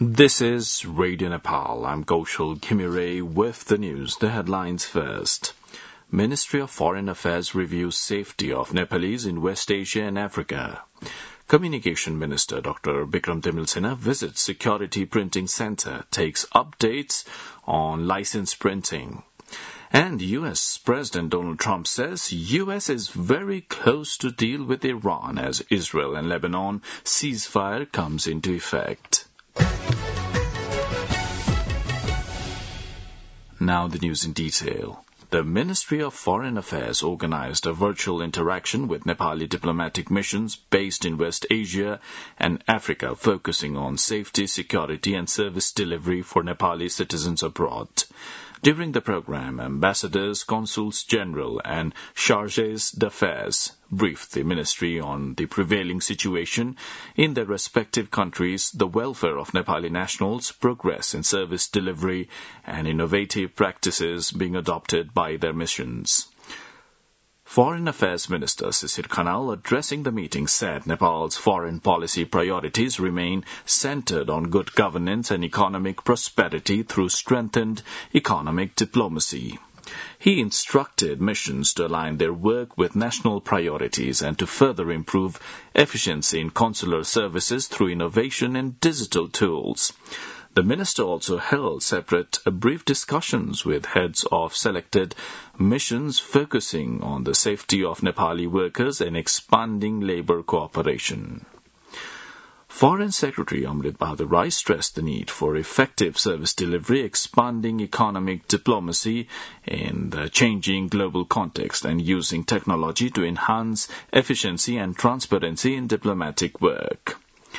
This is Radio Nepal. I'm Kaushal Khimire with the news. The headlines first. Ministry of Foreign Affairs reviews safety of Nepalese in West Asia and Africa. Communication Minister Dr. Bikram Timilsina visits Security Printing Center, takes updates on license printing. And U.S. President Donald Trump says U.S. is very close to deal with Iran as Israel and Lebanon ceasefire comes into effect. Now the news in detail. The Ministry of Foreign Affairs organized a virtual interaction with Nepali diplomatic missions based in West Asia and Africa, focusing on safety, security and service delivery for Nepali citizens abroad. During the program, ambassadors, consuls general and chargés d'affaires briefed the ministry on the prevailing situation in their respective countries, the welfare of Nepali nationals, progress in service delivery, and innovative practices being adopted by their missions. Foreign Affairs Minister Sisir Khanal, addressing the meeting, said Nepal's foreign policy priorities remain centered on good governance and economic prosperity through strengthened economic diplomacy. He instructed missions to align their work with national priorities and to further improve efficiency in consular services through innovation and digital tools. The minister also held separate brief discussions with heads of selected missions focusing on the safety of Nepali workers and expanding labour cooperation. Foreign Secretary Amrit Bahadur Rai stressed the need for effective service delivery, expanding economic diplomacy in the changing global context, and using technology to enhance efficiency and transparency in diplomatic work.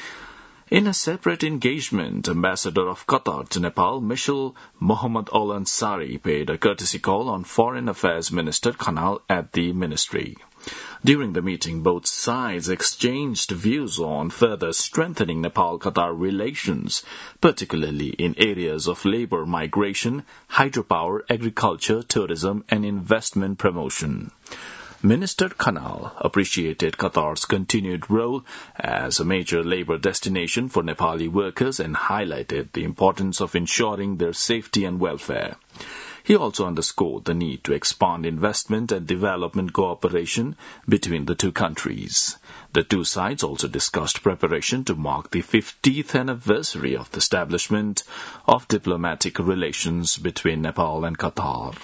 In a separate engagement, Ambassador of Qatar to Nepal, Michel Mohammed Al Ansari, paid a courtesy call on Foreign Affairs Minister Khanal at the ministry. During the meeting, both sides exchanged views on further strengthening Nepal-Qatar relations, particularly in areas of labour migration, hydropower, agriculture, tourism and investment promotion. Minister Khanal appreciated Qatar's continued role as a major labour destination for Nepali workers and highlighted the importance of ensuring their safety and welfare. He also underscored the need to expand investment and development cooperation between the two countries. The two sides also discussed preparation to mark the 50th anniversary of the establishment of diplomatic relations between Nepal and Qatar.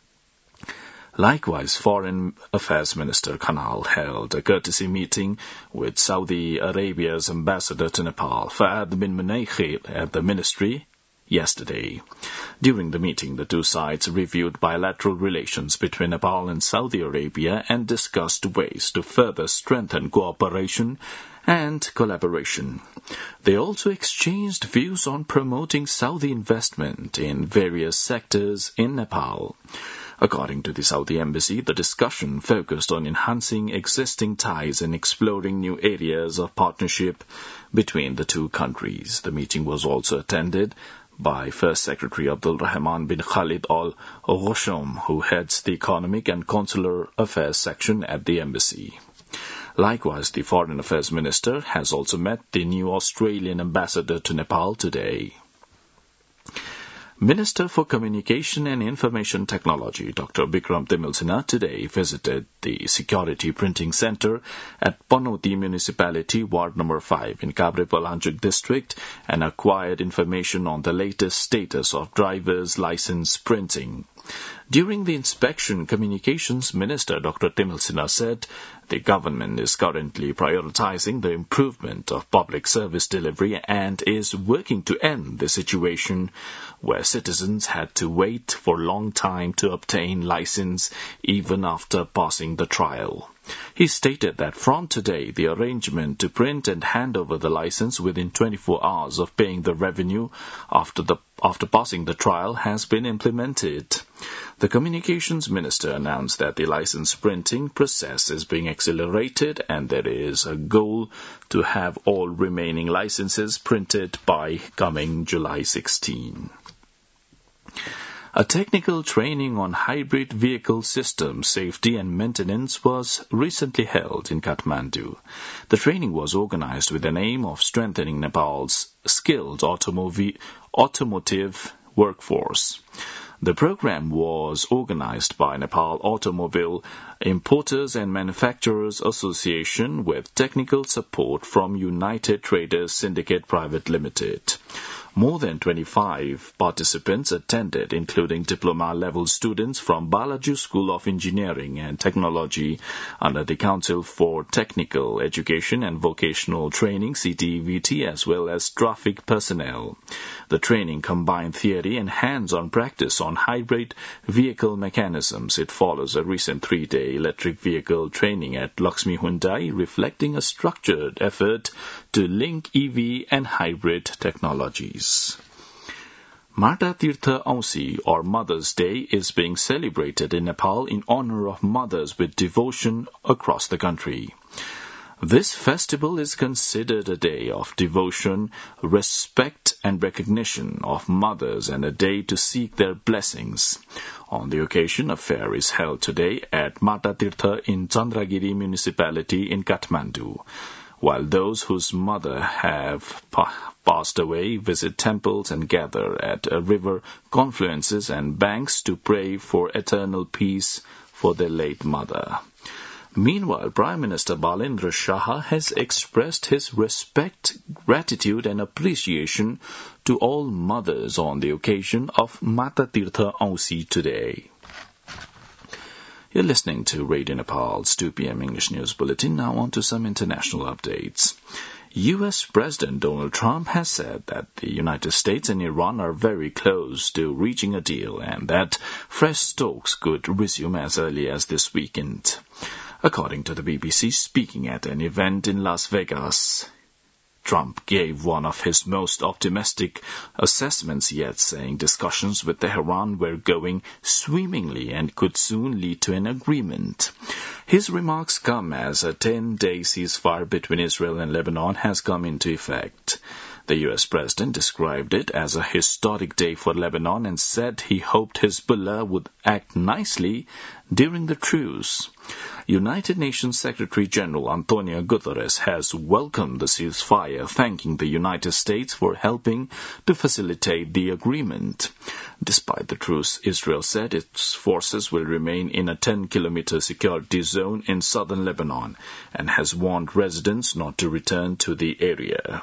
Likewise, Foreign Affairs Minister Khanal held a courtesy meeting with Saudi Arabia's ambassador to Nepal, Fahad bin Munaykhi, at the ministry yesterday. During the meeting, the two sides reviewed bilateral relations between Nepal and Saudi Arabia and discussed ways to further strengthen cooperation and collaboration. They also exchanged views on promoting Saudi investment in various sectors in Nepal. According to the Saudi Embassy, the discussion focused on enhancing existing ties and exploring new areas of partnership between the two countries. The meeting was also attended by First Secretary Abdul Rahman bin Khalid Al Ghosham, who heads the Economic and Consular Affairs section at the embassy. Likewise, the Foreign Affairs Minister has also met the new Australian ambassador to Nepal today. Minister for Communication and Information Technology, Dr. Bikram Timilsina, today visited the Security Printing Center at Panoti Municipality, Ward No. 5 in Kabre-Palanchuk District and acquired information on the latest status of driver's license printing. During the inspection, Communications Minister Dr. Timilsina said the government is currently prioritizing the improvement of public service delivery and is working to end the situation where citizens had to wait for a long time to obtain license even after passing the trial. He stated that from today, the arrangement to print and hand over the license within 24 hours of paying the revenue after passing the trial has been implemented. The Communications Minister announced that the license printing process is being accelerated and there is a goal to have all remaining licenses printed by coming July 16. A technical training on hybrid vehicle system safety and maintenance was recently held in Kathmandu. The training was organized with an aim of strengthening Nepal's skilled automotive workforce. The program was organized by Nepal Automobile Importers and Manufacturers Association with technical support from United Traders Syndicate Private Limited. More than 25 participants attended, including diploma-level students from Balaju School of Engineering and Technology under the Council for Technical Education and Vocational Training, CTVT, as well as traffic personnel. The training combined theory and hands-on practice on hybrid vehicle mechanisms. It follows a recent 3-day electric vehicle training at Lakshmi Hyundai, reflecting a structured effort to link EV and hybrid technologies. Mata Tirtha Ausi, or Mother's Day, is being celebrated in Nepal in honor of mothers with devotion across the country. This festival is considered a day of devotion, respect and recognition of mothers and a day to seek their blessings. On the occasion, a fair is held today at Mata Tirtha in Chandragiri municipality in Kathmandu, while those whose mother have passed away visit temples and gather at river confluences and banks to pray for eternal peace for their late mother. Meanwhile, Prime Minister Balendra Shah has expressed his respect, gratitude and appreciation to all mothers on the occasion of Mata Tirtha Ausi today. You're listening to Radio Nepal's 2 p.m. English News Bulletin. Now on to some international updates. U.S. President Donald Trump has said that the United States and Iran are very close to reaching a deal and that fresh talks could resume as early as this weekend. According to the BBC, speaking at an event in Las Vegas, Trump gave one of his most optimistic assessments yet, saying discussions with Tehran were going swimmingly and could soon lead to an agreement. His remarks come as a 10-day ceasefire between Israel and Lebanon has come into effect. The U.S. President described it as a historic day for Lebanon and said he hoped Hezbollah would act nicely during the truce. United Nations Secretary General Antonio Guterres has welcomed the ceasefire, thanking the United States for helping to facilitate the agreement. Despite the truce, Israel said its forces will remain in a 10-kilometer security zone in southern Lebanon and has warned residents not to return to the area.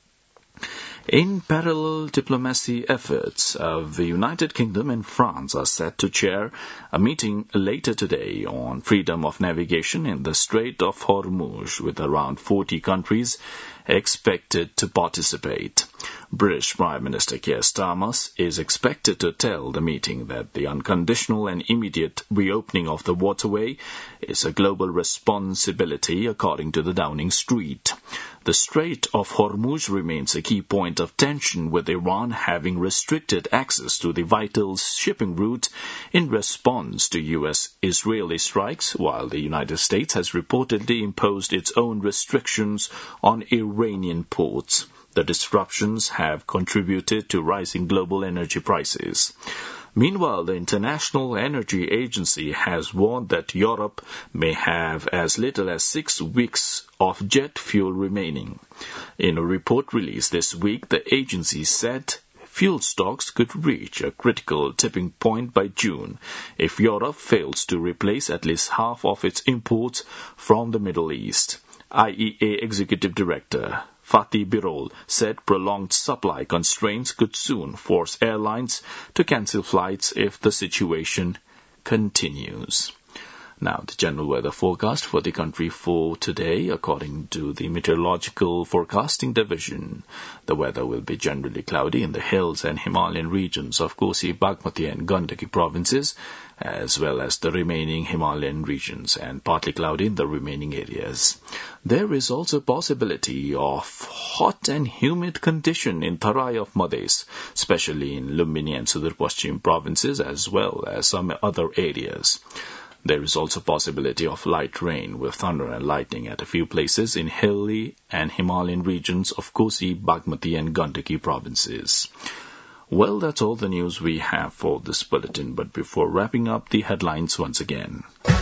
In parallel, diplomacy efforts of the United Kingdom and France are set to chair a meeting later today on freedom of navigation in the Strait of Hormuz, with around 40 countries expected to participate. British Prime Minister Keir Starmer is expected to tell the meeting that the unconditional and immediate reopening of the waterway is a global responsibility, according to the Downing Street. The Strait of Hormuz remains a key point of tension, with Iran having restricted access to the vital shipping route in response to U.S.-Israeli strikes, while the United States has reportedly imposed its own restrictions on Iranian ports. The disruptions have contributed to rising global energy prices. Meanwhile, the International Energy Agency has warned that Europe may have as little as 6 weeks of jet fuel remaining. In a report released this week, the agency said fuel stocks could reach a critical tipping point by June if Europe fails to replace at least half of its imports from the Middle East. IEA Executive Director Fatih Birol said prolonged supply constraints could soon force airlines to cancel flights if the situation continues. Now, the general weather forecast for the country for today, according to the Meteorological Forecasting Division. The weather will be generally cloudy in the hills and Himalayan regions of Kosi, Bagmati and Gandaki provinces, as well as the remaining Himalayan regions, and partly cloudy in the remaining areas. There is also possibility of hot and humid condition in Tarai of Madhes, especially in Lumbini and Sudur Paschim provinces, as well as some other areas. There is also possibility of light rain with thunder and lightning at a few places in hilly and Himalayan regions of Kosi, Bagmati and Gandaki provinces. Well, that's all the news we have for this bulletin, but before wrapping up, the headlines once again.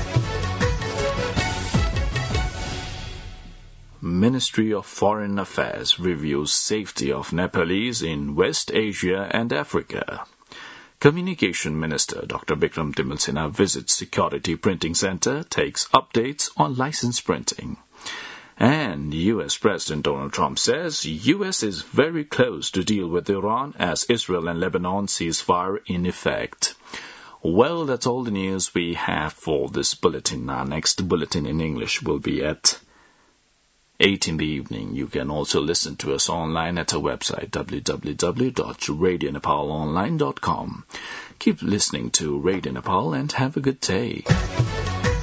Ministry of Foreign Affairs reviews safety of Nepalese in West Asia and Africa. Communication Minister Dr. Bikram Timil Sinha visits Security Printing Center, takes updates on license printing. And U.S. President Donald Trump says U.S. is very close to deal with Iran as Israel and Lebanon ceasefire in effect. Well, that's all the news we have for this bulletin. Our next bulletin in English will be at 8 in the evening. You can also listen to us online at our website www.radionepalonline.com. Keep listening to Radio Nepal and have a good day.